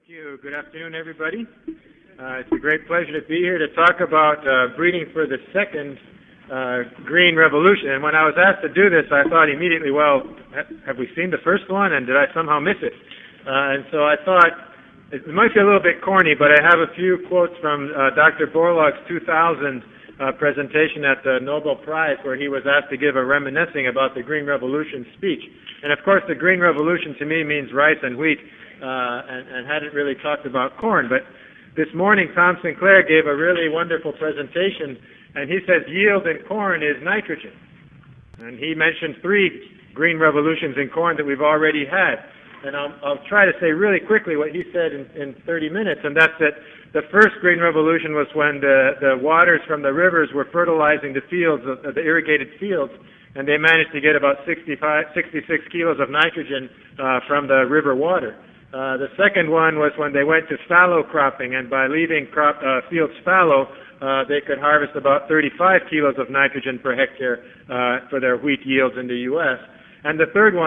Thank you. Good afternoon, everybody. It's a great pleasure to be here to talk about breeding for the second green revolution. And when I was asked to do this, I thought immediately, well, have we seen the first one, and did I somehow miss it? And so I thought, it might be a little bit corny, but I have a few quotes from Dr. Borlaug's 2000 presentation at the Nobel Prize, where he was asked to give a reminiscing about the Green Revolution speech. And of course, the Green Revolution to me means rice and wheat, and hadn't really talked about corn. But this morning, Tom Sinclair gave a really wonderful presentation, and he says yield in corn is nitrogen. And he mentioned 3 green revolutions in corn that we've already had. And I'll try to say really quickly what he said in 30 minutes, and that's that the first green revolution was when the waters from the rivers were fertilizing the fields, the irrigated fields, and they managed to get about 66 kilos of nitrogen from the river water. The second one was when they went to fallow cropping, and by leaving fields fallow, they could harvest about 35 kilos of nitrogen per hectare for their wheat yields in the U.S. And the third one